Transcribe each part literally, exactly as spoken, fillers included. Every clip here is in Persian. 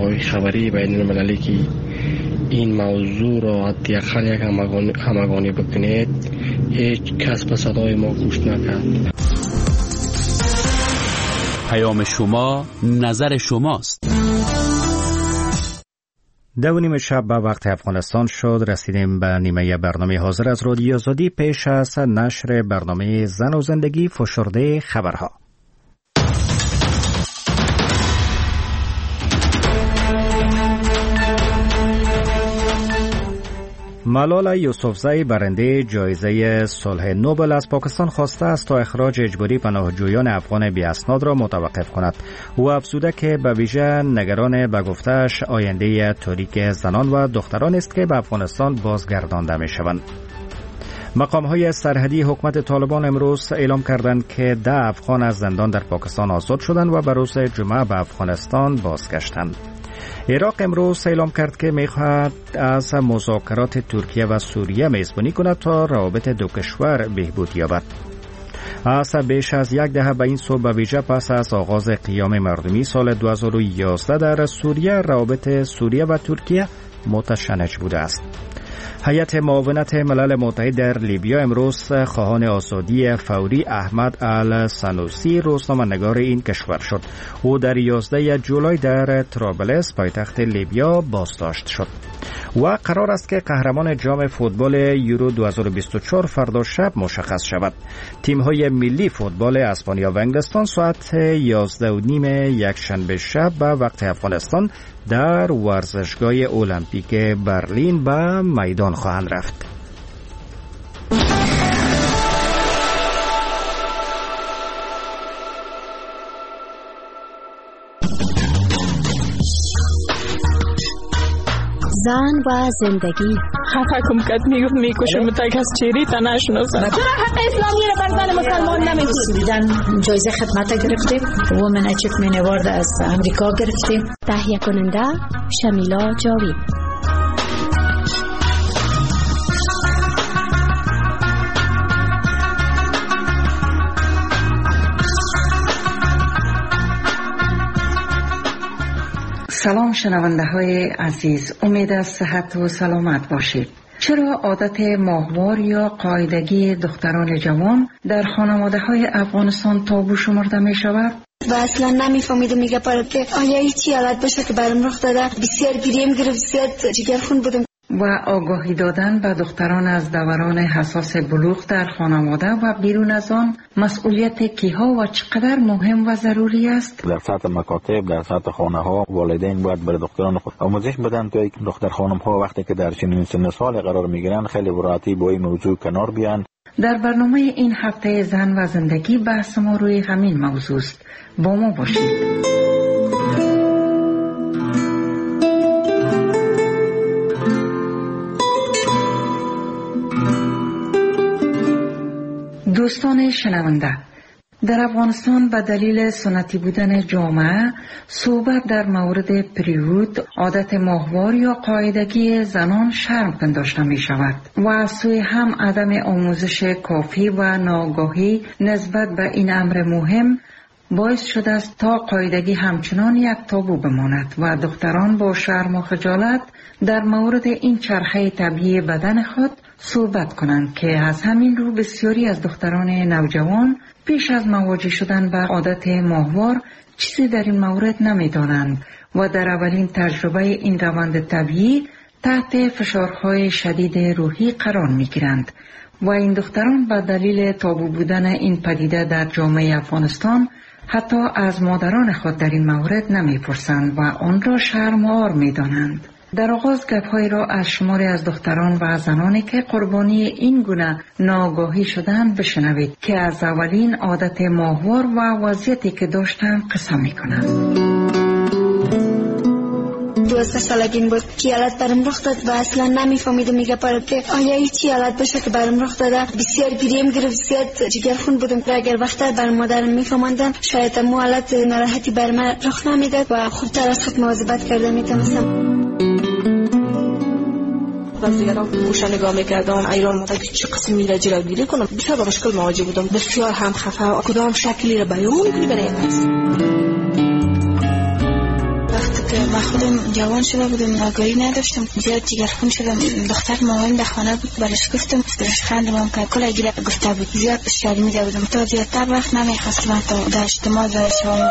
راهنمای خبری بین المللی که این موضوع را حداقل یک همگانی, همگانی بکنید، هیچ کس به صدای ما گوش نکرد. پیام شما، نظر شماست. دو نیم شب به وقت افغانستان شد. رسیدیم به نیمه برنامه حاضر از رادیو آزادی. پیش از نشر برنامه زن و زندگی، فشرده خبرها. ملالا یوسفزئی برنده جایزه صلح نوبل از پاکستان خواسته است تا اخراج اجباری پناهجویان افغان بی اسناد را متوقف کند. او افزوده که به ویژه نگران به گفته‌اش آینده تاریک زنان و دختران است که به افغانستان بازگردانده می‌شوند. مقام‌های سرحدی حکومت طالبان امروز اعلام کردند که ده افغان از زندان در پاکستان آزاد شدند و به روز جمعه به افغانستان بازگشتند. عراق امروز اعلام کرد که می‌خواهد از مذاکرات ترکیه و سوریه میزبانی کند تا روابط دو کشور بهبود یابد. از بیش از یک دهه به این سو به ویژه پس از آغاز قیام مردمی سال دو هزار و یازده در سوریه، روابط سوریه و ترکیه متشنج بوده است. هیئت معاونت ملل متحد در لیبیا امروز خواهان آزادی فوری احمد السنوسی روزنامه‌نگار این کشور شد. او در یازده جولای در طرابلس پایتخت لیبیا بازداشت شد و قرار است که قهرمان جام فوتبال یورو دو هزار و بیست و چهار فردا شب مشخص شود. تیم‌های ملی فوتبال اسپانیا و انگلستان ساعت یازده و نیم یک شنبه شب به وقت افغانستان در ورزشگاه المپیک برلین به میدان خواهند رفت. زن و زندگی. خفه کم کت میگفت میکشم متک از چیری تا نشناسم. چرا حق اسلامی را بر زن مسلمان نمیدید؟ دیدن جایزه خدمت گرفتیم، وومن اچیومنت اوارد از امریکا گرفتیم. تهیه کننده شمیلا جاوید. سلام شنونده های عزیز، امید از صحت و سلامت باشید. چرا عادت ماهوار یا قاعدگی دختران جوان در خانواده های افغانستان تابو شمرده می شود؟ و اصلا نمیفهمیدم میگه پاره که آیا هیچی حالت بشه که برام رخ داده. بسیار گریم گرفت، بسیار جگرخون بودم. و آگاهی دادن به دختران از دوران حساس بلوغ در خانواده و بیرون از آن مسئولیت کیها و چقدر مهم و ضروری است؟ در سطح مکاتب، در سطح خانه ها والدین باید برای دختران خود آموزش بدن تا دختر خانم ها وقتی که در چنین سن سال قرار میگیرن خیلی براتی با این موضوع کنار بیان. در برنامه این هفته زن و زندگی بحث ما روی همین موضوع است. با ما باشید. دوستان شنونده، در افغانستان به دلیل سنتی بودن جامعه صحبت در مورد پریود، عادت ماهوار یا قاعدگی زنان شرم پنداشته می شود و از سوی هم عدم آموزش کافی و ناآگاهی نسبت به این امر مهم باعث شده است تا قاعدگی همچنان یک تابو بماند و دختران با شرم و خجالت در مورد این چرخه طبیعی بدن خود صحبت کنند که از همین رو بسیاری از دختران نوجوان پیش از مواجه شدن با عادت ماهوار چیزی در این مورد نمی دانند و در اولین تجربه این روند طبیعی تحت فشارهای شدید روحی قرار می گیرند و این دختران به دلیل تابو بودن این پدیده در جامعه افغانستان حتی از مادران خود در این مورد نمی پرسند و آن را شرم‌آور می دانند. در آغاز گپ‌هایی را از شماری از دختران و زنانی که قربانی این گونه ناآگاهی شدند بشنوید که از اولین عادت ماهوار و وضعیتی که داشتند قصه می‌کنند. دوازده سالگیم بود که حالت برام رخ داد و اصلا نمیفهمیدم میگه پاره که آیا هیچی حالت بشه که برام رخ داده. بسیار گریم گرفت، بسیار جگرخون بودم که اگر وقتا برام مادرم میفهموندم شاید مو حالت ناراحتی بر من رخ نمیداد و خوبتر از خود مواظبت کرده میتونستم. از دیگران گوشه نگاه میکردم ایران مادر که چه قسم میره جلوگیری کنم. بسیار با مشکل مواجه بودم، بسیار هم خفه، کدام شکلی را بیان میکنی برای این است. وقتی که خودم جوان شده بودم، آگاهی نداشتم، زیاد جگرخون شدم. دختر مامان در خانه بود، برش گفتم، برش خندم که کلا گیره گفته بود، زیاد اشکالی میده بودم تا زیادتر وقت نمیخواستم تا در اجتماع زارشم.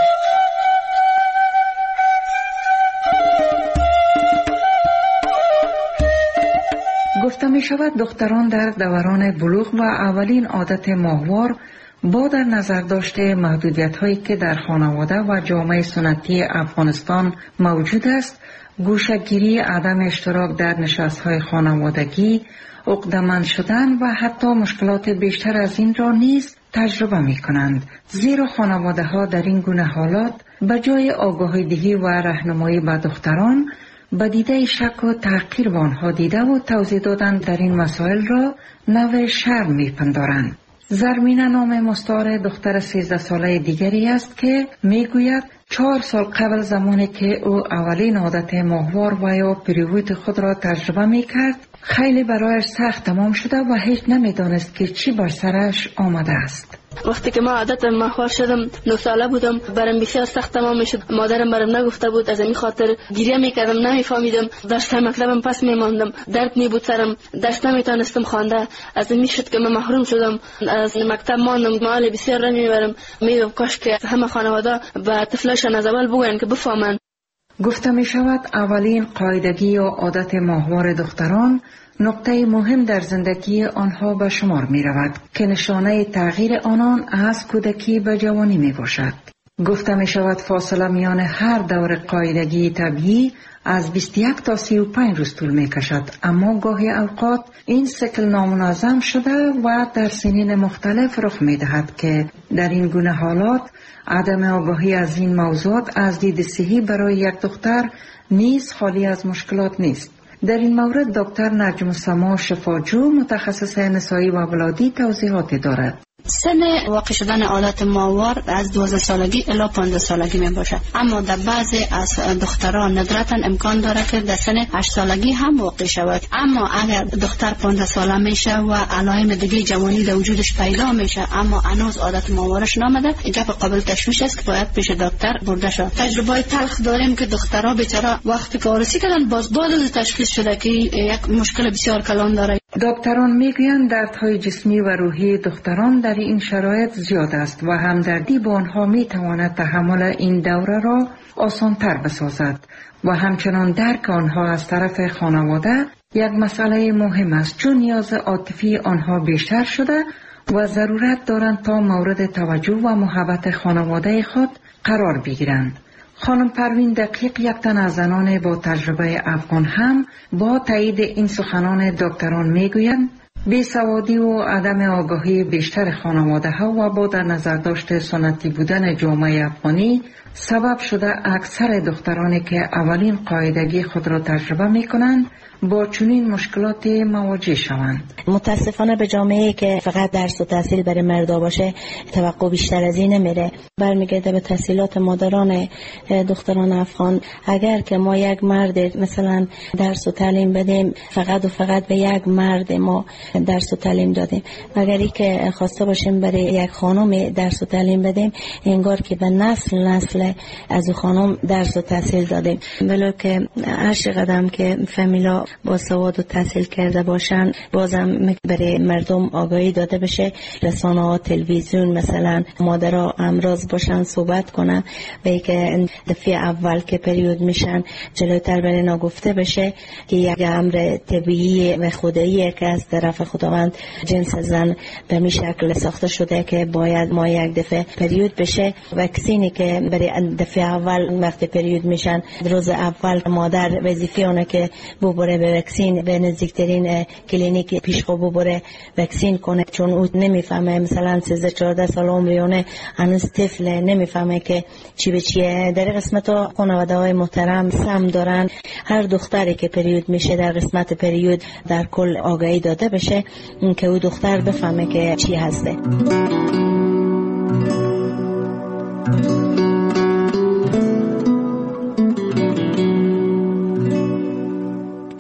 گفته می شود دختران در دوران بلوغ و اولین عادت ماهوار با در نظر داشته محدودیت هایی که در خانواده و جامعه سنتی افغانستان موجود است، گوشه‌گیری، عدم اشتراک در نشست های خانوادگی، عقده‌مند شدن و حتی مشکلات بیشتر از این را نیز تجربه می کنند. زیرا خانواده ها در این گونه حالات به جای آگاهی دهی و راهنمایی به دختران، به دیده شک و تحقیر به آنها دیده و توضیح دادن در این مسائل را نوع شرم می پندارند. زرمینه نام مستعار دختر سیزده ساله دیگری است که می گوید چهار سال قبل زمانی که او اولین عادت ماهوار و یا پریود خود را تجربه می کرد، خیلی برایش سخت تمام شده و هیچ نمی دانست که چی بر سرش آمده است. وقتی که ما عادت ماهوار شدم، نه ساله بودم، برام بسیار سخت تمام میشد. مادرم برام نگفته بود، از این خاطر گریه میکردم، نمیفهمیدم، درس مکتبم پس میماندم، درد می بود سرم، درس نمیتونستم خوانده. از این میشد که من محروم شدم، از مکتب ماندم، مال بسیار رنج میبرم. میگم کاش که همه خانواده به طفلاشان از اول بگوین که بفهمن. گفته می شود اولین قاعدگی یا عادت ماهوار دختران نقطه مهم در زندگی آنها به شمار می رود که نشانه تغییر آنان از کودکی به جوانی می باشد. گفته می شود فاصله میان هر دور قاعدگی طبیعی از بیست و یک تا سی و پنج روز طول می کشد، اما گاهی اوقات این سیکل نامنظم شده و در سنین مختلف رخ می دهد که در این گونه حالات عدم آگاهی از این موضوعات از دید صحی برای یک دختر نیز خالی از مشکلات نیست. در این مورد دکتر نجم السما شفاجو، متخصص نسایی و ولادی، توضیحات دارد. سن واقع شدن عادت ماهوار از دوازده سالگی الی پانزده سالگی می باشد، اما در بعضی از دختران ندرتا امکان داره که در سن هشت سالگی هم واقع شود. اما اگر دختر پانزده ساله میشه و علائم دیگه جوانی در وجودش پیدا میشه اما هنوز عادت ماهوارش نامده، اینجا قابل تشویش است که باید پیش دکتر برده شود. تجربه تلخ داریم که دخترها بیچاره وقتی که عروسی کردن باز بعد از تشخیص شده که یک مشکل بسیار کلان داره. دکتران میگویند دردهای جسمی و روحی دختران در این شرایط زیاد است و همدردی با آنها میتواند تحمل این دوره را آسانتر بسازد و همچنان درک آنها از طرف خانواده یک مسئله مهم است، چون نیاز عاطفی آنها بیشتر شده و ضرورت دارند تا مورد توجه و محبت خانواده خود قرار بگیرند. خانم پروین دقیق، یک تن از زنان با تجربه افغان، هم با تایید این سخنان دکتران میگویند بیسوادی و عدم آگاهی بیشتر خانواده ها و با در نظر داشته سنتی بودن جامعه افغانی سبب شده اکثر دخترانی که اولین قاعدگی خود را تجربه می کنند با چنین مشکلات مواجه شوند. متاسفانه به جامعه که فقط درس و تحصیل برای مردا باشه توقع بیشتر از این نمیره، برمیگرده به تحصیلات مادران دختران افغان. اگر که ما یک مرد مثلا درس و تعلیم بدیم، فقط و فقط به یک مرد ما درس و تعلیم دادیم، اگری که خواسته باشیم برای یک خانم درس و تعلیم بدیم، انگار که به نسل نسل از او خانم درس و تحصیل دادیم. بلو که هر قدم که فامیلا با سواد و تحصیل کرده باشن، بازم برای مردم آگاهی داده بشه، رسانه ها، تلویزیون مثلا مادرها امراض باشن صحبت کنن به که دفعه اول که پریود میشن جلوتر برای نگفته بشه که یک امر طبیعی و خداییه که از طرف خداوند جنس زن به می شکل ساخته شده که باید ما یک دفعه پریود بشه. وکسینی که برای دفعه اول وقت پریود میشن، روز اول مادر وظیفه اونه که ببره به وکسین، به نزدیکترین کلینیک پیشخو ببره وکسین کنه، چون او نمیفهمه، مثلا سیزده چهارده سال عمریونه، هنوز طفل، نمیفهمه که چی به چیه. در قسمت خانواده های محترم سم دارن هر دختری که پریود میشه در قسمت پریود در کل آگاهی داده بشه که او دختر بفهمه که چی هسته.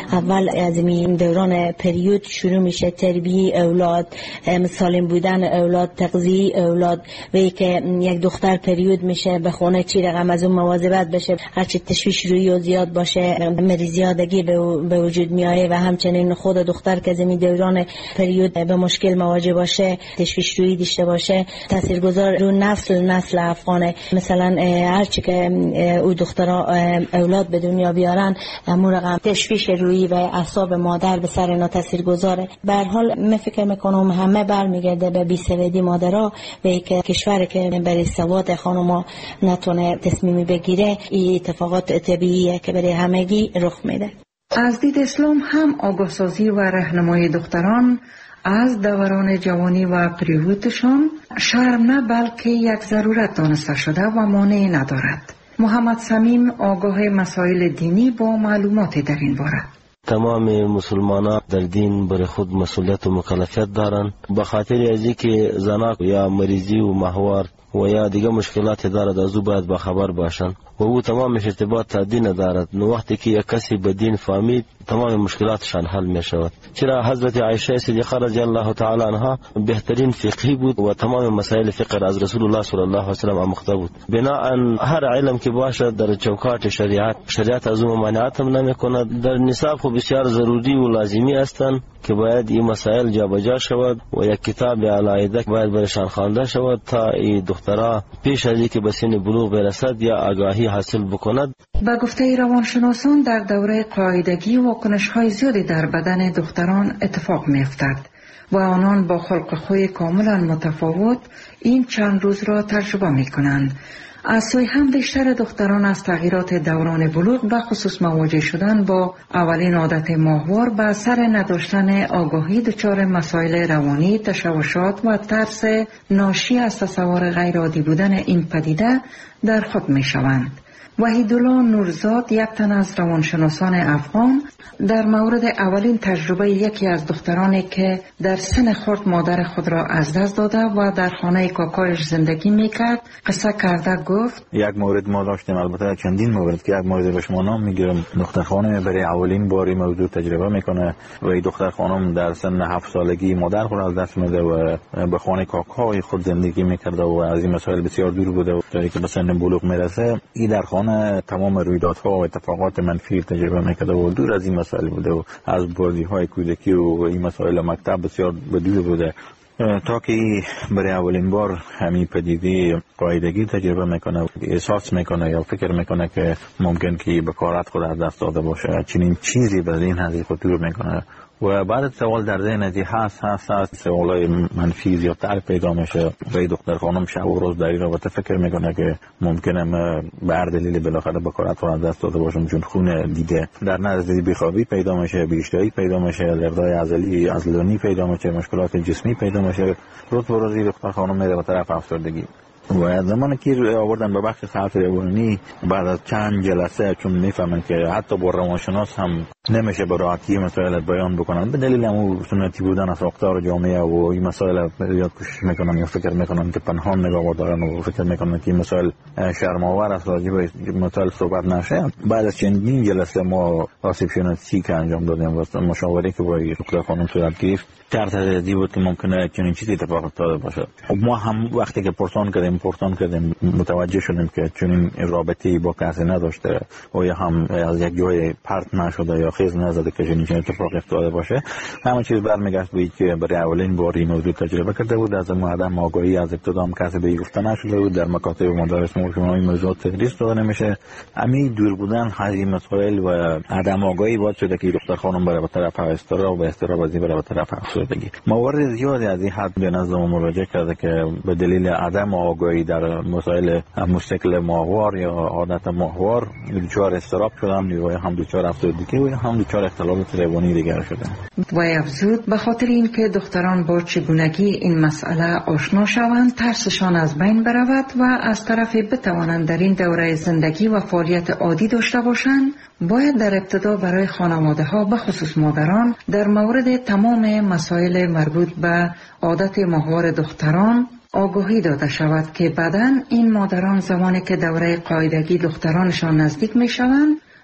اول از این دوران پریود شروع میشه، تربیه اولاد، سالم بودن اولاد، تغذیه اولاد. و که یک دختر پریود میشه به خونه چی رقم از اون مواظبت بشه، هرچی تشویش روی و زیاد باشه مریضیادگی به وجود میایه. و همچنین خود دختر که از این دوران پریود به مشکل مواجه باشه، تشویش روی داشته باشه، تاثیرگذار رو نسل نسل افغانه. مثلا هرچی که او دخترها اولاد به دنیا بیارن، همون رقم تشویش روی و اعصاب مادر به سر اینا تاثیرگذاره. به هر حال من فکر میکنم همه برمیگرده به بی‌سوادی مادرها و که کشور که برای سواد خانم‌ها نتونه تصمیمی بگیره، این اتفاقات طبیعیه که برای همگی رخ میده. از دید اسلام هم آگاهسازی و راهنمای دختران از دوران جوانی و پریودشان شرم نه بلکه یک ضرورت دانسته شده و مانعی ندارد. محمد صمیم آگاه مسائل دینی با معلومات در این باره. تمام مسلمانان در دین برای خود مسئولیت و مکلفیت دارند، به خاطر از اینکه زناک یا مریضی و ماهوار و یا دیگه مشکلات دارد از او باید باخبر باشند و او تمامش ارتباط تا دین دارد. نو وقتی که یک کسی به دین فهمید تمام مشکلاتشان حل می شود. چرا حضرت عایشه صدیقه رضی الله تعالی عنها بهترین فقهی بود و تمام مسائل فقه از رسول الله صلی الله علیه و سلم آموخته بود. بناهن هر علم که باشه در چوکات شریعت شریعت از اون ممانعت هم نمی کند. در نصاب خو بسیار ضروری و لازمی هستند که باید این مسائل جابجا شود و یک کتاب علاوه باید برشان خوانده شود تا این دخترها پیش از اینکه به سن بلوغ برسد یا آگاهی حاصل بکند. با گفته روانشناسان در دوره قاعدگی واکنش‌های زیادی در بدن دختران اتفاق می‌افتد و آنان با خلق خوی کاملا متفاوت این چند روز را تجربه می‌کنند. از سوی هم بیشتر دختران از تغییرات دوران بلوغ به خصوص مواجه شدن با اولین عادت ماهوار به اثر نداشتن آگاهی دچار مسائل روانی، تشوشات و ترس ناشی از تصور غیر عادی بودن این پدیده در خود می شوند. وحیدالله نورزاد، یک تن از روانشناسان افغان، در مورد اولین تجربه یکی از دخترانی که در سن خرد مادر خود را از دست داده و در خانه کاکایش زندگی میکرد قصه کرده گفت: یک مورد ما داشتیم، البته چندین مورد که یک مورد به شما نام میگیرم. دختر خانم برای اولین باری موضوع تجربه میکنه و این دختر خانم در سن هفت سالگی مادر خود از دست میده و به خانه کاکای خود زندگی میکرده و از این مسائل بسیار دور بوده و تا اینکه به سن بلوغ میرسه این در خانه تمام رویدادها و اتفاقات منفی تجربه میکرده و دور از این مسائل بوده و از بازی‌های کودکی و این مسائل مکتب بسیار بدور بوده تا که برای اولین بار همین پدیده قاعدگی تجربه میکنه، احساس میکنه یا فکر میکنه که ممکن که به کارت خود از دست داده باشه. چنین چیزی به این حدی خطور میکنه و بعد سوال در ذهن ازی هست هست هست سوالای منفی زیادتر پیدا میشه و این دختر خانم شب و روز در این رابطه فکر میکنه که ممکنه به هر دلیل بالاخره به کارت از دست داده باشم، چون خون دیده در نزدیک بیخوابی پیدا میشه، بیشتری پیدا میشه، لرزای عضلی عضلانی پیدا میشه، مشکلات جسمی پیدا میشه. روز به روز دختر خانم میره به طرف افسردگی و زمانی که آوردن به بخش خط روانی بعد از چند جلسه چون میفهمن که حتی با روانشناس هم نمیشه به راحتی مسائل بیان بکنن به دلیل اون سنتی بودن از ساختار جامعه و این مسائل زیاد کوشش میکنن یا فکر میکنن که پنهان نگاه دارن و فکر میکنن که مسائل شرم‌آور است راجع به مسائل صحبت نشه. بعد از چندین جلسه ما آسیب شناسی که انجام دادیم و مشاوره که با دکتر خانم صورت گرفت تحت تردید بود که ممکنه چنین چیزی اتفاق افتاده باشه. ما هم وقتی که پرسان کردیم پرسان کردیم متوجه شدیم که چنین رابطه‌ای با کسی نداشته و یا هم از یک جای پرت نشده یا خیز نزده که چنین اتفاق افتاده باشه. همه چیز برمیگشت به اینکه برای اولین بار این موضوع تجربه کرده بود. از عدم آگاهی از ابتدا هم کسی به گفته نشده بود. در مکاتب مدارس ما این موضوع تدریس داده نمیشه. همین دور بودن از این مسائل و عدم آگاهی باعث شده که دختر خانم بره به طرف استراب و استراب از این بره به طرف افسردگی. موارد زیادی از این حد به نظر ما مراجعه کرده که به دلیل عدم آگاهی در مسائل مشکل ماهوار یا عادت ماهوار دچار استراب شدن یا هم دچار افسردگی و هم دچار اختلالات روانی دیگر شدن. و افزود به خاطر اینکه دختران با چگونگی این مسئله آشنا شوند ترسشان از بین برود و از طرفی بتوانند در این دوره زندگی و فعالیت عادی داشته باشند، باید در ابتدا برای خانواده ها به خصوص مادران در مورد تمام مسائل مربوط به عادت ماهوار دختران آگاهی داده شود که بعداً این مادران زمانی که دوره قاعدگی دخترانشان نزدیک می شوند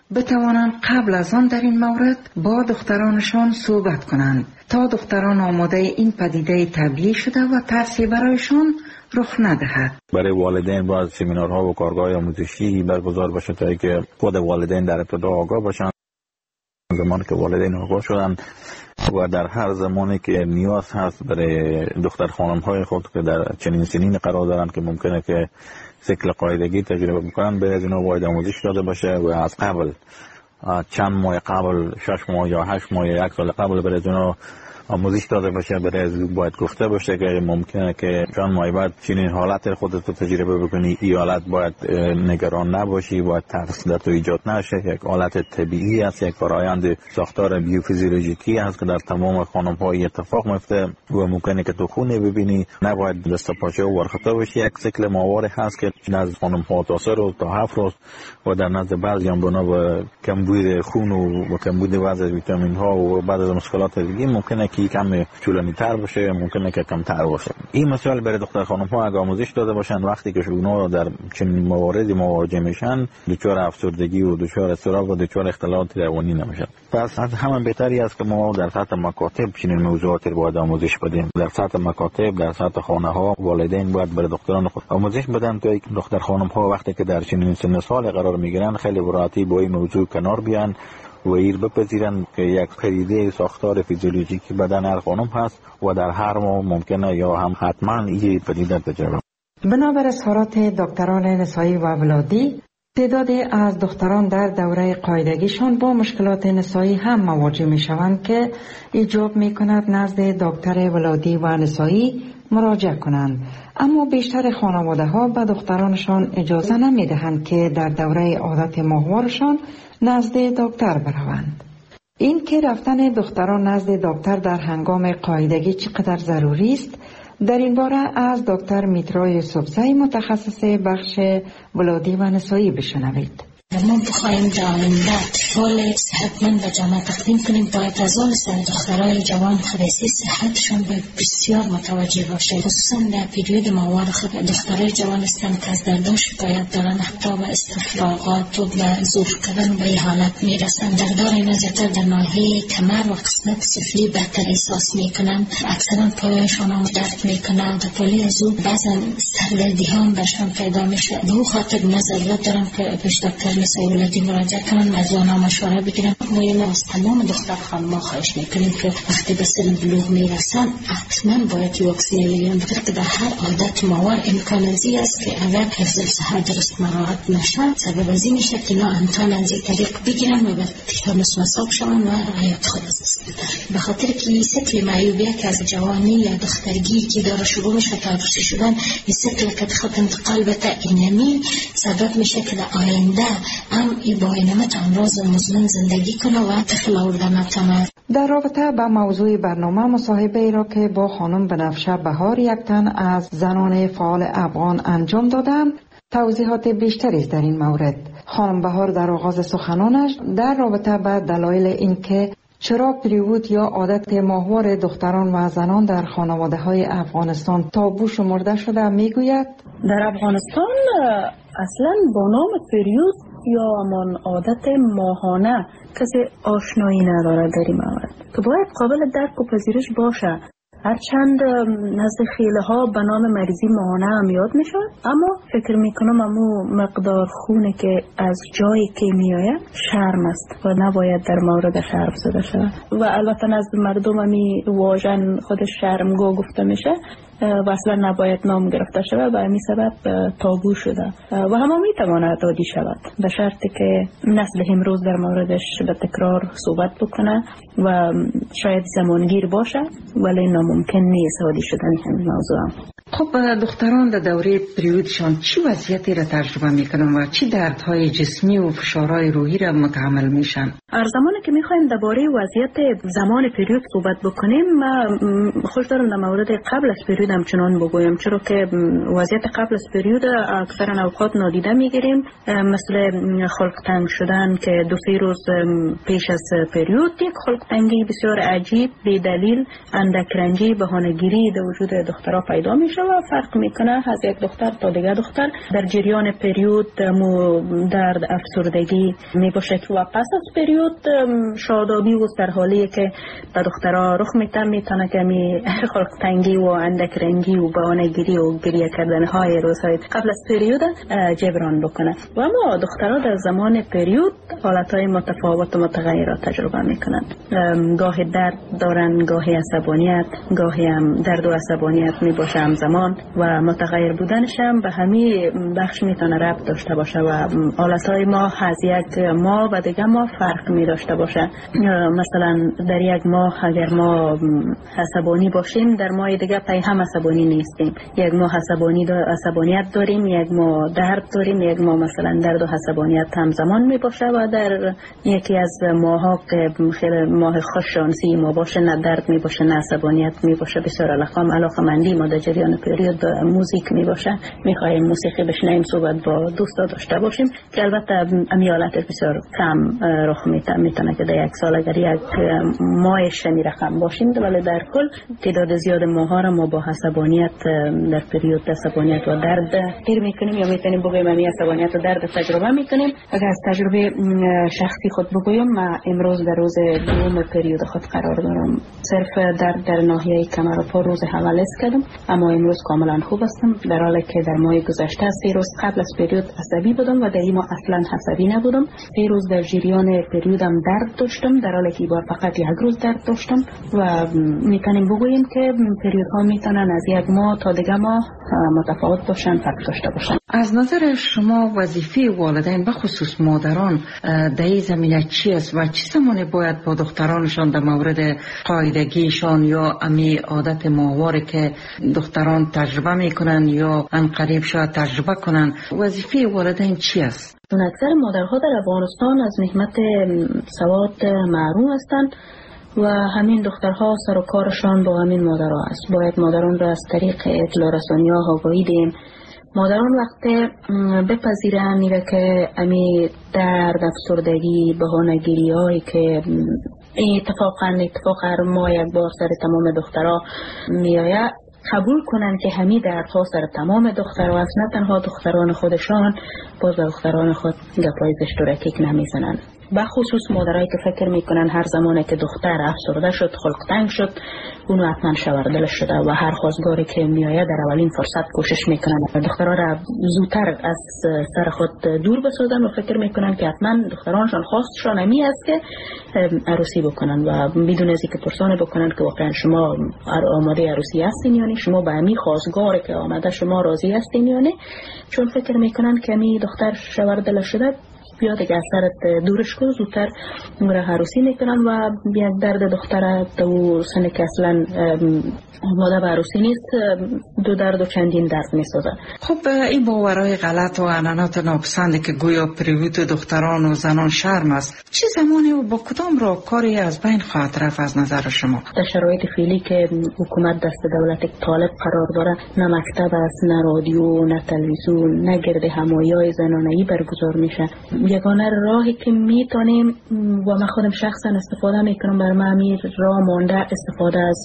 بتوانند قبل از آن در این مورد با دخترانشان صحبت کنند تا دختران آماده این پدیده طبیعی شده و ترسی برایشان رخ ندهد. برای والدین باید سمینارها و کارگاه آموزشی برگزار بشه تا اینکه خود والدین در ابتدا آگاه باشند. زمانی که والدین آگاه شدن و در هر زمانی که نیاز هست برای دختر خانم های خود که در چنین سنین قرار دارن که ممکنه که سیکل قاعدگی تجربه بکنن، به از اینا باید آموزش داده باشه و از قبل چند ماه قبل، شش ماه یا هشت ماه یا یک سال قبل برای از اینا آموزش داده باشه. برای از باید گفته باشه که ممکنه که چند ماه بعد چنین حالت خودت رو تجربه بکنی، این حالت باید نگران نباشی، باید ترس در تو ایجاد نشه. یک حالت طبیعی است، یک فرآیند ساختار بیوفیزیولوژیکی است که در تمام خانم ها اتفاق میفته و ممکنه که تو خون ببینی، نباید دست پاچه و ورخته باشی. یک سیکل ماهواره هست که نزد خانم ها تا سه روز تا هفت روز و در نزد بعضی هم بنا به کمبود خون و کمبود بعضی ویتامین ها و بعضی از مشکلات دیگه ممکنه که کم طولانی تر باشه، ممکنه که کم تر باشه. این مسائل برای دختر خانم ها اگه آموزش داده باشن وقتی که اونا در چنین مواردی مواجه میشن، دچار افسردگی و دچار اضطراب و دچار اختلالات روانی نمیشن. پس از همه بهتری است که ما در سطح مکاتب چنین موضوعات رو باید آموزش بدیم. در سطح مکاتب، در سطح خانه ها والدین باید برای دختران خود آموزش بدن تا دختر خانم ها وقتی که در چنین سن سال قرار میگیرن خیلی براتی با این موضوع کنار بیان و ایر بپذیرن که یک پدیده ساختار فیزیولوژیکی بدن هر خانم هست و در هر ماه ممکنه یا هم حتما این پدیده تجربه. بنابر اظهارات دکتران نسایی و ولادی، تعدادی از دختران در دوره قاعدگیشان با مشکلات نسایی هم مواجه می شوند که ایجاب می کند نزد دکتر ولادی و نسایی مراجعه کنند، اما بیشتر خانواده ها به دخترانشان اجازه نمی دهند که در دوره عادت ماهوارشان نزد دکتر بروند. این که رفتن دختران نزد دکتر در هنگام قاعدگی چقدر ضروری است، در این باره از دکتر میترا یوسفزئی متخصص بخش ولادی و نسایی بشنوید. ما بخواهیم در آینده فال صحتمند و جامعه تقدیم کنیم، باید از آن سر دخترای جوان خدیسی صحتشان به بسیار متوجه باشه. خصوصا در پیریود ماهوار خود دخترای جوان هستند که از دردان شکایت دارن، حتی به استفراغات و به ظهور کردن به این حالت میرسن. دردار اینا زیادتر در ناحیه کمر و قسمت سفلی بهتر احساس میکنن، اکثرا پایشان هم درد میکنه و پلی از او بعضا سردردی هم برشان پیدا میشه. به او خاطر ضرورت دارن که پیش دکتر نسایی ولادی مراجعه کنن، از آنها مشوره بگیرن. ما یه از تمام دختر خانم‌ها خواهش میکنیم که وقتی به سن بلوغ میرسن حتما باید واکسین بگیرن، بخاطر که در هر عادت ماهوار امکان ازی است که اگر حفظ صحت درست مراعات نشه سبب ازی میشه که اینا امتحان از این طریق بگیرن و به تیتانوس مصاب شون و حیات خود از دست بدن. به خاطر که این سیکل معیوبیه که از جوانی یا دخترگی که داره شروع میشه تا عروسی شدن، این سیکل که خط انتقال به اینمی سبب میشه که در آینده هم این با اینمت امراض مزمن زندگی کنه و طفل آوردن نتونه. در رابطه با موضوع برنامه، مصاحبه ای را که با خانم بنفشه بهار یک تن از زنان فعال افغان انجام دادم، توضیحات بیشتری در این مورد. خانم بهار در آغاز سخنانش در رابطه با دلایل اینکه چرا پریود یا عادت ماهوار دختران و زنان در خانواده های افغانستان تابو شمرده شده میگوید در افغانستان اصلا با نام پریود یا همان عادت ماهانه کسی آشنایی نداره در این مورد که باید قابل درک و پذیرش باشه. هرچند نزد خیله ها به نام مریضی ماهانه هم یاد میشه، اما فکر میکنم امو مقدار خونه که از جایی که میآید شرم است و نباید در مورد شرم زده شود و البته نزد مردم همی واژن خودش شرمگاه گفته میشه و اصلا نباید نام گرفته شود و همین سبب تابو شده و همه میتواند عادی شود به شرطی که نسل امروز در موردش به تکرار صحبت بکنه و شاید زمانگیر باشه ولی ناممکن نیست عادی شدن همین موضوع. خب دختران در دوره پریودشان چی وضعیتی را تجربه میکنن و چی دردهای جسمی و فشارهای روحی را متحمل میشن؟ هر زمانی که میخوایم درباره وضعیت زمان پریود صحبت بکنیم، ما خوش دارم در مورد قبل از پریود نمیدم چنان بگویم، چرا که وضعیت قبل از پریود اکثر اوقات نادیده میگیریم، مثل خلق تنگ شدن که دو سه روز پیش از پریود یک خلق تنگی بسیار عجیب بی دلیل، اندک رنجی، بهانه‌گیری در وجود دخترها پیدا میشه و فرق میکنه از یک دختر تا دیگه دختر. در جریان پریود مو درد، افسردگی میباشه و پس از پریود شادابی و سرحالی که به دخترها رخ میده، میتونه که می خلق تنگی و اندک رنگی و بهانه‌گیری و گریه کردن های روزهای قبل از پریود جبران بکنه. و اما دخترها در زمان پریود حالتهای متفاوت و متغیر را تجربه میکنند. گاهی درد دارن، گاهی عصبانیت، گاهی هم درد و عصبانیت میباشه همزمان و متغیر بودنش هم به همین بخش میتونه ربط داشته باشه و حالتهای ما از یک ماه و دیگه ما فرق می داشته باشه. مثلا در یک ماه اگر ما عصبانی باشیم، در ماه دیگه پای هم عصبانی نیستیم. یک ماه عصبانی دا عصبانیت داریم، یک ماه درد داریم، یک ماه مثلا درد و عصبانیت همزمان می باشه و در یکی از ماها که خیلی ماه خوش شانسی ما باشه، نه درد می باشه نه عصبانیت می باشه، بسیار علاقم علاقمندی ما در جریان پریود به موزیک می باشه، می خواهیم موسیقی بشنویم، صحبت با دوستا داشته باشیم که البته امیالاتش بسیار کم رخ میتونه میتونه که در یک سال اگر یک ماهش می رقم باشیم، ولی در کل تعداد زیاد ماها را ما با عصبانیت در پریود عصبانیت و درد گیر میکنیم یا میتونیم بگویم می عصبانیت و درد تجربه میکنیم. اگر از تجربه شخصی خود بگویم، من امروز در روز دوم پریود خود قرار دارم. صرف درد در ناحیه کمر و پا روز اول است کردم، اما امروز کاملا خوب هستم، در حالی که در ماه گذشته سه روز قبل از پریود عصبی بودم و در این ماه اصلا عصبی نبودم. سه روز در جریان پریودم درد داشتم، در حالی که بار فقط یک روز درد داشتم و میتونیم بگوییم که پریودها میتونن از یک ماه تا دیگه ماه متفاوت باشن، فرق داشته باشن. از نظر شما وظیفه والدین به خصوص مادران در این زمینه چی است و چه زمانی باید با دخترانشان در مورد قاعدگیشان یا امی عادت ماهواره که دختران تجربه میکنن یا ان قریب شاید تجربه کنن، وظیفه والدین چی است؟ اکثر مادرها در افغانستان از نعمت سواد محروم هستند و همین دخترها سر و کارشان با همین مادرها است. باید مادران را از طریق اطلاع رسانی ها آگاهی دیم. مادران وقتی بپذیرن میره که امی درد، افسردگی، بهانه‌گیری هایی که اتفاقا اتفاق هر ماه یک بار سر تمام دخترها میآید، قبول کنن که همین دردها سر تمام دخترها است، نه تنها دختران خودشان، باز به دختران خود گپای زشت نمیزنن. بخصوص مادرایی که فکر میکنن هر زمانی که دختر افسرده شد، خلق تنگ شد، اونو حتما شوردلش شده و هر خواستگاری که میآید در اولین فرصت کوشش میکنن دخترها را زودتر از سر خود دور بسازن و فکر میکنن که حتما دخترانشان خواستشان همی است که عروسی بکنن و بدون از اینکه پرسان بکنن که واقعا شما آماده عروسی هستین یا نه، شما به همی خواستگاری که آمده شما راضی هستین یا نه، چون فکر میکنن که همی دختر شوردلش شده، بیا دیگه از سرت دورش کن، زودتر را عروسی میکنن و یک درد دختره تو سنه که اصلا آماده به عروسی نیست، دو درد و چندین درد میسازه. خب این باورهای غلط و عنعنات ناپسندی که گویا پریود دختران و زنان شرم است، چه زمانی و با کدام راهکاری از بین خواهد رفت از نظر شما؟ در شرایط فعلی که حکومت دست دولت طالب قرار داره، نه مکتب است، نه رادیو، نه تلویزیون، نه گرد همایی‌های زنانه‌ای برگزار میشه. یگانه راهی که میتونیم و من خودم شخصا استفاده میکنم، بر من امیر راه مانده استفاده از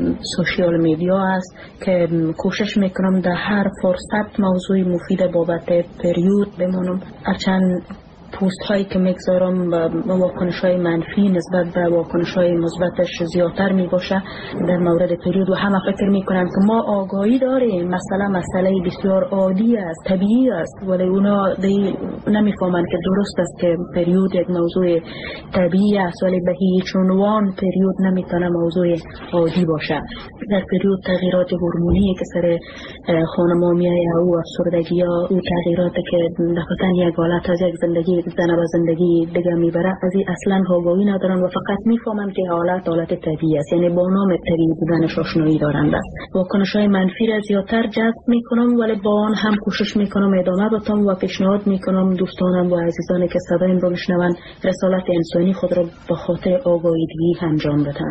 سوشیال میدیا است که کوشش میکنم در هر فرصت موضوع مفید بابت پریود بمونم. هرچند پوست هایی که میگذارم و واکنش های منفی نسبت به واکنش های مثبتش زیادتر می باشه در مورد پریود و همه فکر میکنن که ما آگاهی داریم، مثلا مسئله بسیار عادی است، طبیعی است، ولی اونا نمیفهمن که درست است که پریود یک موضوع طبیعی است، ولی به هیچ عنوان پریود نمیتونه موضوع عادی باشه. در پریود تغییرات هورمونی که سر خانم‌ها میایه او افسردگی ها، او تغییراتی که دفعتاً یک حالت از یک زندگی زن و زندگی دیگه میبره، از این اصلا آگاهی ندارن و فقط میفهمن که حالت حالت طبیعی است، یعنی با نام طبیعی بودنش آشنایی دارند. واکنش های منفی را زیادتر جذب میکنم، ولی با آن هم کوشش میکنم ادامه بدم و پیشنهاد میکنم دوستانم و عزیزانی که صدایم رو میشنون رسالت انسانی خود را به خاطر آگاهی انجام بدن.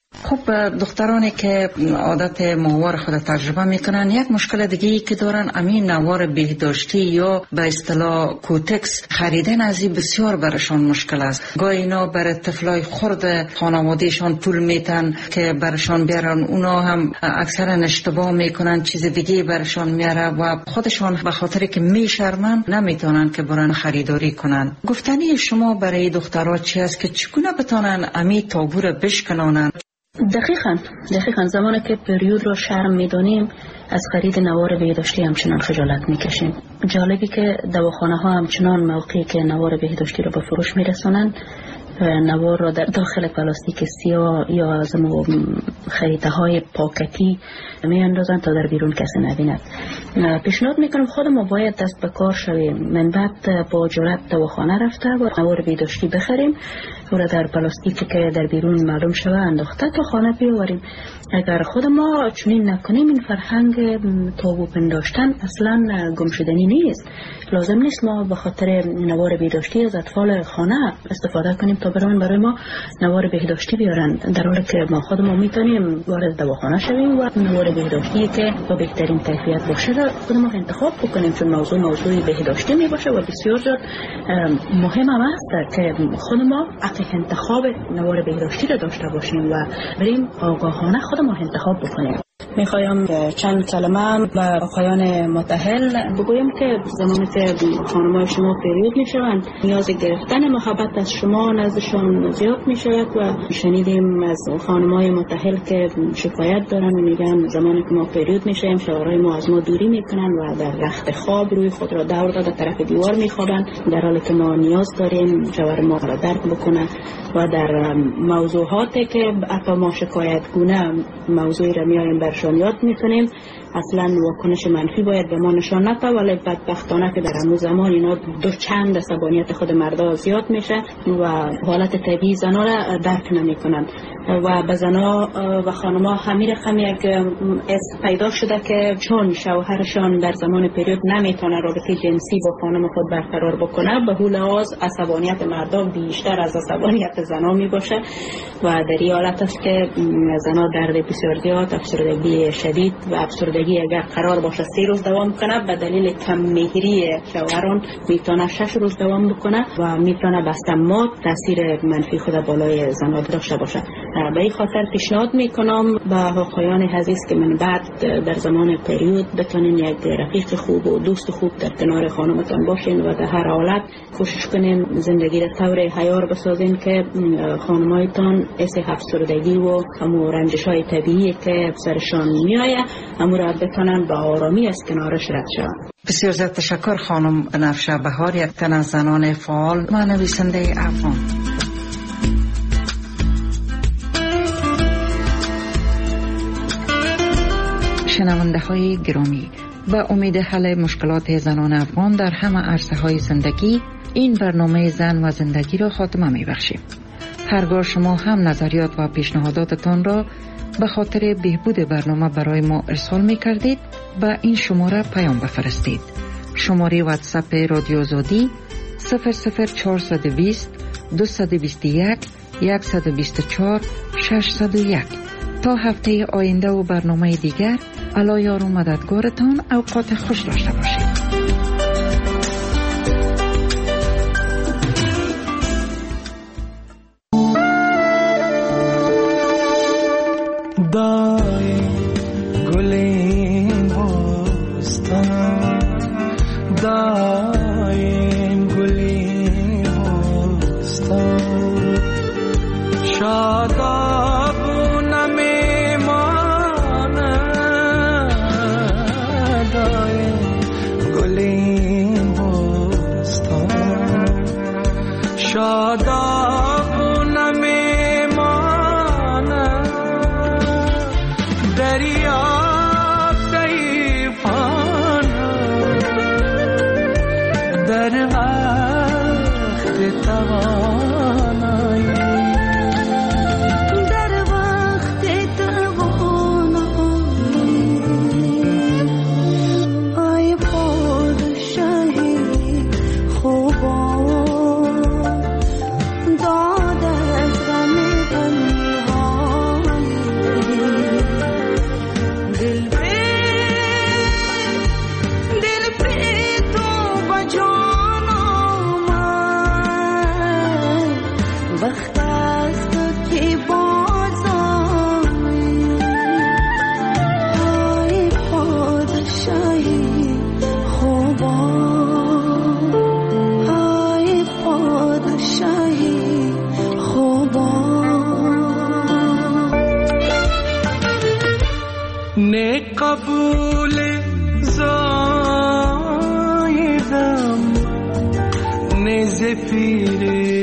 خب دخترانی که عادت ماهوار خود تجربه میکنن، یک مشکل دیگه ای که دارن امین نوار بهداشتی یا به اصطلاح کوتکس خریدن از این بسیار برشان مشکل است. گاهی اینا برای طفلای خرد خانوادهشان پول میتن که برشان بیارن، اونا هم اکثرا اشتباه میکنن، چیز دیگه برشان میاره و خودشان به خاطر که میشرمن نمیتونن که برن خریداری کنن. گفتنی شما برای دخترها چی است که چگونه بتونن امی تابو را بشکنانن؟ دقیقاً دقیقاً زمانی که پریود رو شرم میدونیم از خرید نوار بهداشتی همچنان خجالت میکشیم. جالبی که دواخانه ها همچنان موقعی که نوار بهداشتی رو به فروش میرسونن نوار را در داخل پلاستیک سیاه یا از خریطه های پاکتی می اندازن تا در بیرون کسی نبیند. پیشنهاد میکنم خود ما باید دست به کار شویم. من بعد با جرأت دواخانه رفته و نوار بهداشتی بخریم و را در پلاستیکی که در بیرون معلوم شده انداخته تا خانه بیاوریم. اگر خود ما چنین نکنیم این فرهنگ تابو پنداشتن اصلا گم شدنی نیست. لازم نیست ما به خاطر نوار بهداشتی از اطفال خانه استفاده کنیم تا برای برای ما نوار بهداشتی بیارن، در حالی که ما خود ما میتونیم وارد دواخانه شویم و نوار بهداشتی که با بهترین کیفیت باشه را خود ما انتخاب بکنیم، چون موضوع موضوع بهداشتی می باشه و بسیار زیاد مهم هم است که خود ما انتخاب نوار بهداشتی را داشته باشیم و بریم آگاهانه خود ما انتخاب بکنیم. میخوایم چند کلمه به آقایان متأهل بگویم که زمانی که خانم‌های شما پریود میشوند نیاز گرفتن محبت از شما نزدشان زیاد میشود و شنیدیم از خانم‌های متأهل که شکایت دارن و میگن زمانی که ما پریود میشیم شوهرای ما از ما دوری میکنن و در رخت خواب روی خود را دور داده طرف دیوار میخوابن، در حالی که ما نیاز داریم شوهر ما را درک بکنه و در موضوعاتی که اپا ما شکایت گونه موضوعی را میاریم برشان یاد میکنیم. اصلا واکنش منفی باید به ما نشان نده، ولی بدبختانه که در همون زمان اینا دو چند عصبانیت خود مردا زیاد میشه و حالت طبیعی زنا را درک نمیکنن و به زنا و خانما همین رقم یک اس پیدا شده که چون شوهرشان در زمان پریود نمیتونه رابطه جنسی با خانم خود برقرار بکنه، به هول آز عصبانیت مردا بیشتر از عصبانیت زنا میباشه و در این حالت است که زنا درد بسیار زیاد، افسردگی شدید و افسردگی اگر قرار باشه سه روز دوام کنه به دلیل کم مهری شوهران میتونه شش روز دوام بکنه و میتونه به استمات تاثیر منفی خود بالای زنا داشته باشه. به این خاطر پیشنهاد میکنم به آقایان عزیز که من بعد در زمان پریود بتونین یک رفیق خوب و دوست خوب در کنار خانمتان باشین و در هر حالت کوشش کنین زندگی را طور حیار بسازین که خانمایتان اس افسردگی و همو رنجش های طبیعی که سرشان میآید همو را بتونن به آرامی از کنارش رد شوند. بسیار زیاد تشکر خانم بنفشه بهار، یک تن از زنان فعال و نویسنده افغان. شنونده های گرامی، به امید حل مشکلات زنان افغان در همه عرصه های زندگی این برنامه زن و زندگی را خاتمه می بخشیم. هرگاه شما هم نظریات و پیشنهاداتتان را به خاطر بهبود برنامه برای ما ارسال می کردید به این شماره پیام بفرستید. شماره واتساپ رادیو آزادی صفر صفر چهارصد و بیست دویست و بیست و یک صد و بیست و چهار ششصد و یک. تا هفته آینده و برنامه دیگر، الله یار و مددگارتان. اوقات خوش داشته باشید. دای گلین بستان، دای گلین بستان، شادابونه میمانه، دای گلین بستان، شادابونه میمانه، دریاب سیفانه در وقت توانایی، قبول زایدم نزفیر